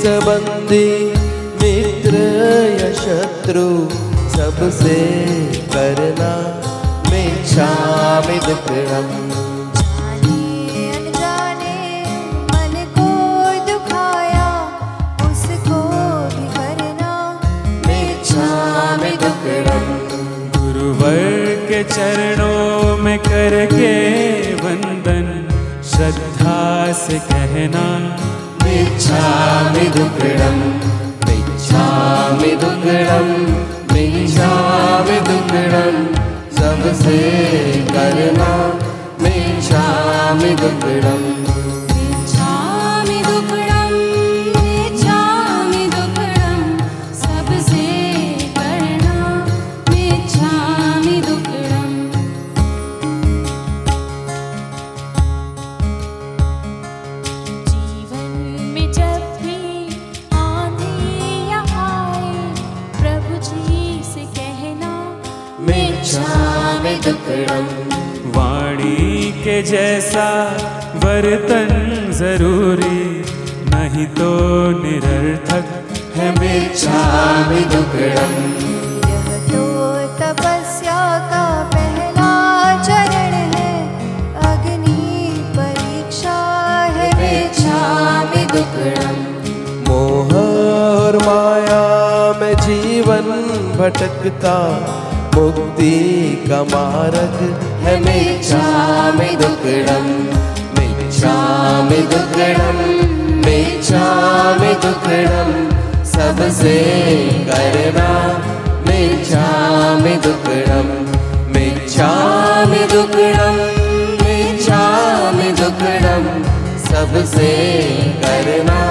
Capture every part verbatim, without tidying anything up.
संबंधी मित्र या शत्रु सबसे करना मिच्छामि दुक्कडम्। जाने अनजाने मन को दुखाया उसको भी करना मिच्छामि दुक्कडम्। गुरुवर के चरणों में करके वंदन श्रद्धा से कहना मिच्छामि दुक्कडम्। मिच्छामि दुक्कडम्। मिच्छामि दुक्कडम्। सबसे करना मिच्छामि दुक्कडम्। मिच्छामि दुक्कडम्। मिच्छामि दुक्कडम्। सबसे करना मिच्छामि दुक्कडम्। जीवन में जब भी आंधियाँ आए प्रभु जी से कहना मिच्छामि दुक्कडम्। वाणी के जैसा वर्तन जरूरी नहीं तो निरर्थक है मिच्छामि दुक्कडम्। यह तो तपस्या का पहला चरण है अग्नि परीक्षा है मिच्छामि दुक्कडम्। मोह और माया में जीवन भटकता मुक्ति का मार्ग है मिच्छामि दुक्कडम्। मिच्छामि दुक्कडम्। मिच्छामि दुक्कडम्। सबसे करना मिच्छामि दुक्कडम्। मिच्छामि दुक्कडम्। मिच्छामि दुक्कडम्। सबसे करना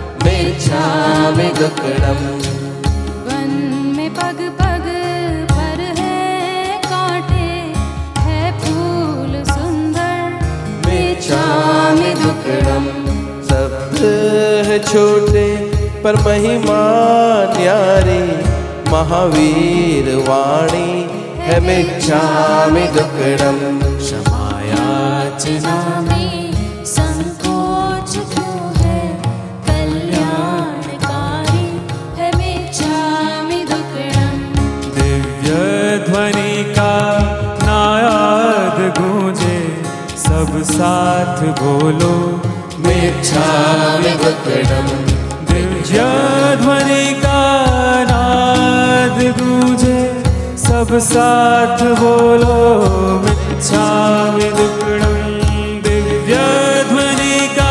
मिच्छामि दुक्कडम्। वन में पग पग पर है कांटे है फूल सुंदर मिच्छामि दुक्कडम्। शब्द है छोटे पर महिमा न्यारी महावीर वाणी है मिच्छामि दुक्कडम्। क्षमायाचना में संकोच क्यों है कल्याणकारी है मिच्छामि दुक्कडम्। दिव्य ध्वनि का नाद गूंजे सब साथ बोलो मिच्छामि दुक्कडम्। दिव्य ध्वनि का नाद गूंजे सब साथ बोलो मिच्छामि दुक्कडम्। दिव्य ध्वनि का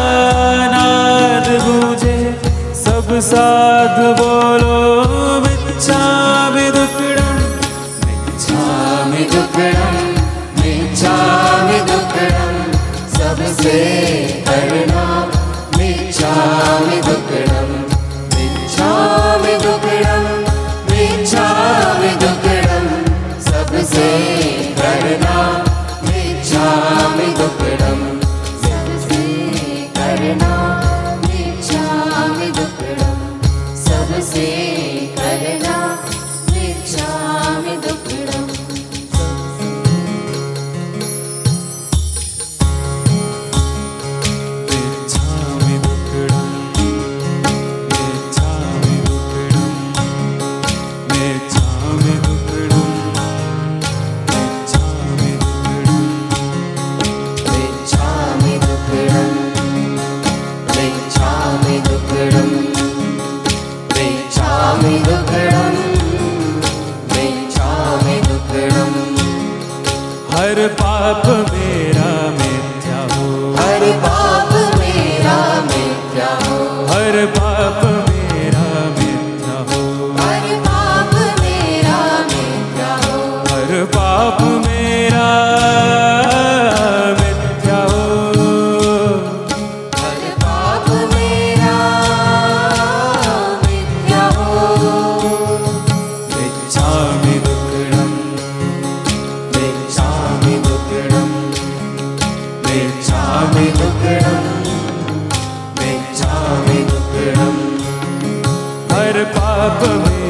नाद गूंजे सब साथ बोलो मिच्छामि दुक्कडम्। मिच्छामि दुक्कडम्। मिच्छामि दुक्कडम्। सबसे करना मिच्छामि दुक्कडम्। मिच्छामि दुक्कडम्। मिच्छामि दुक्कडम्। सबसे करना मिच्छामि दुक्कडम्। सबसे करना मिच्छामि दुक्कडम्। सबसे करना मिच्छामि दुक्कडम्। मिच्छामि दुक्कडम्। मिच्छामि दुक्कडम्। मिच्छामि दुक्कडम्। मिच्छामि दुक्कडम्। मिच्छामि दुक्कडम्। मिच्छामि दुक्कडम्। मिच्छामि दुक्कडम्। हर पाप मेरा मिथ्या हो। हर पाप मेरा मिथ्या हो। हर पाप मेरा मिथ्या हो। हर पाप मेरा मिथ्या हो। हर पाप मेरा मिथ्या हो। हर पाप मेरा मिथ्या हो। मिच्छामि दुक्कडम्। मिच्छामि दुक्कडम्। मिच्छामि दुक्कडम्। मिच्छामि दुक्कडम्। हर पाप में